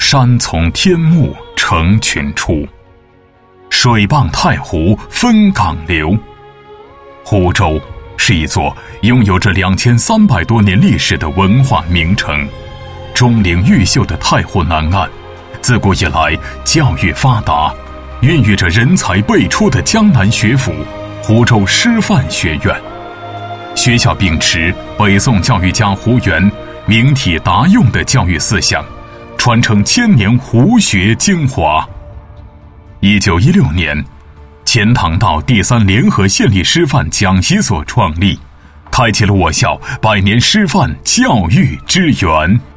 山从天幕成群出，水傍太湖分港流。湖州是一座拥有着2300多年历史的文化名城，钟灵毓秀的太湖南岸，自古以来教育发达，孕育着人才辈出的江南学府湖州师范学院。学校秉持北宋教育家胡元明体达用的教育思想，传承千年湖学精华。1916年，钱塘道第3联合县立师范讲习所创立，开启了我校100年师范教育之源。